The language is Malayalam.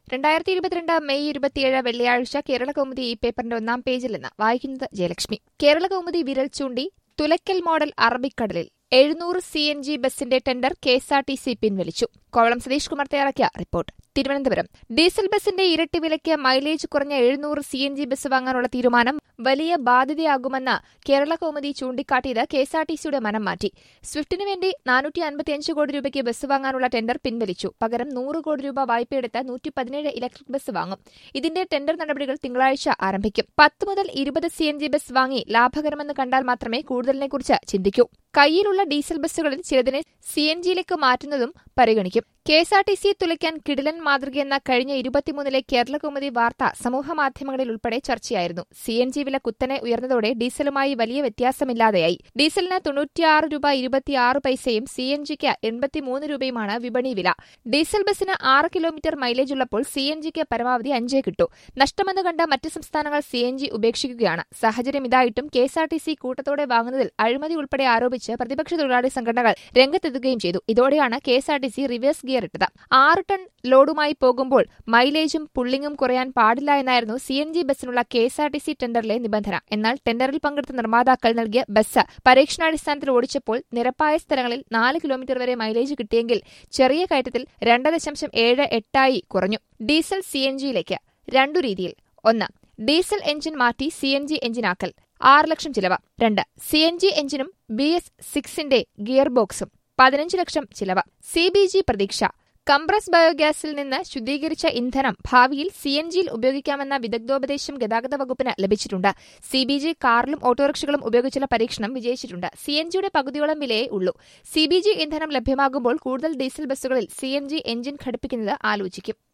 2022 മെയ് 27 വെള്ളിയാഴ്ച കേരളകൗമുദി ഈ പേപ്പറിന്റെ ഒന്നാം പേജിൽ നിന്ന് വായിക്കുന്നത് ജയലക്ഷ്മി. കേരളകൗമുദി വിരൽ ചൂണ്ടി തുലക്കൽ മോഡൽ അറബിക്കടലിൽ 700 CNG ബസിന്റെ ടെൻഡർ KSRTC പിൻവലിച്ചു. കോവളം സതീഷ് കുമാർ തയ്യാറാക്കിയ റിപ്പോർട്ട്. തിരുവനന്തപുരം. ഡീസൽ ബസിന്റെ ഇരട്ടി വിലയ്ക്ക് മൈലേജ് കുറഞ്ഞ 700 CNG ബസ് വാങ്ങാനുള്ള തീരുമാനം വലിയ ബാധ്യതയാകുമെന്ന് കേരളകൗമുദി ചൂണ്ടിക്കാട്ടിയത് KSRTCയുടെ മനം മാറ്റി. സ്വിഫ്റ്റിനു വേണ്ടി 455 കോടി രൂപയ്ക്ക് ബസ് വാങ്ങാനുള്ള ടെൻഡർ പിൻവലിച്ചു. പകരം 100 കോടി രൂപ വായ്പയെടുത്ത് 117 ഇലക്ട്രിക് ബസ് വാങ്ങും. ഇതിന്റെ ടെൻഡർ നടപടികൾ തിങ്കളാഴ്ച ആരംഭിക്കും. 10 മുതൽ 20 CNG ബസ് വാങ്ങി ലാഭകരമെന്ന് കണ്ടാൽ മാത്രമേ കൂടുതലിനെക്കുറിച്ച് ചിന്തിക്കൂ. കൈയിലുള്ള ഡീസൽ ബസ്സുകളിൽ ചിലതിനെ CNGയിലേക്ക് മാറ്റുന്നതും പരിഗണിക്കും. KSRTC തുലയ്ക്കാൻ കിടിലൻ മാതൃകയെന്ന കഴിഞ്ഞ 23-ലെ കേരളകൗമുദി വാർത്ത സമൂഹമാധ്യമങ്ങളിൽ ഉൾപ്പെടെ ചർച്ചയായിരുന്നു. CNG വില കുത്തനെ ഉയർന്നതോടെ ഡീസലുമായി വലിയ വ്യത്യാസമില്ലാതെയായി. ഡീസലിന് 96 രൂപ 26 പൈസയും CNGക്ക് 83 രൂപയുമാണ് വിപണി വില. ഡീസൽ ബസിന് 6 കിലോമീറ്റർ മൈലേജ് ഉള്ളപ്പോൾ CNGക്ക് പരമാവധി 5 കിട്ടൂ. നഷ്ടമെന്ന് കണ്ട മറ്റ് സംസ്ഥാനങ്ങൾ CNG ഉപേക്ഷിക്കുകയാണ്. സാഹചര്യം ഇതായിട്ടും KSRTC കൂട്ടത്തോടെ വാങ്ങുന്നതിൽ അഴിമതി ഉൾപ്പെടെ ആരോപിച്ച് പ്രതിപക്ഷ തൊഴിലാളി സംഘടനകൾ രംഗത്തെത്തുകയും ചെയ്തു. ഇതോടെയാണ് KSRTC റിവേഴ്സ് ഗിയർ ഇട്ടത്. 6 ടൺ ലോഡുമായി പോകുമ്പോൾ മൈലേജും പുള്ളിങ്ങും കുറയാൻ പാടില്ല എന്നായിരുന്നു CNG ബസിനുള്ള KSRTC ടെൻഡറിലെ നിബന്ധന. എന്നാൽ ടെൻഡറിൽ പങ്കെടുത്ത നിർമ്മാതാക്കൾ നൽകിയ ബസ് പരീക്ഷണാടിസ്ഥാനത്തിൽ ഓടിച്ചപ്പോൾ നിരപ്പായ സ്ഥലങ്ങളിൽ 4 കിലോമീറ്റർ വരെ മൈലേജ് കിട്ടിയെങ്കിൽ ചെറിയ കയറ്റത്തിൽ 2.78 കുറഞ്ഞു. ഡീസൽ CNGയിലേക്ക് 2 രീതിയിൽ. 1. ഡീസൽ എഞ്ചിൻ മാറ്റി CNG എഞ്ചിനാക്കൽ 6 ലക്ഷം ചിലവ്. 2. CNG എഞ്ചിനും BS6ന്റെ ഗിയർ ബോക്സും 15 ലക്ഷം ചിലവ്. CBG പ്രതീക്ഷ. കംപ്രസ് ബയോഗ്യാസിൽ നിന്ന് ശുദ്ധീകരിച്ച ഇന്ധനം ഭാവിയിൽ CNGയിൽ ഉപയോഗിക്കാമെന്ന വിദഗ്ധോപദേശം ഗതാഗത വകുപ്പിന് ലഭിച്ചിട്ടുണ്ട്. CBG കാറിലും ഓട്ടോറിക്ഷകളും ഉപയോഗിച്ചുള്ള പരീക്ഷണം വിജയിച്ചിട്ടുണ്ട്. CNGയുടെ പകുതിയോളം വിലയേ ഉള്ളൂ. CBG ഇന്ധനം ലഭ്യമാകുമ്പോൾ കൂടുതൽ ഡീസൽ ബസ്സുകളിൽ CNG എഞ്ചിൻ ഘടിപ്പിക്കുന്നത് ആലോചിക്കും.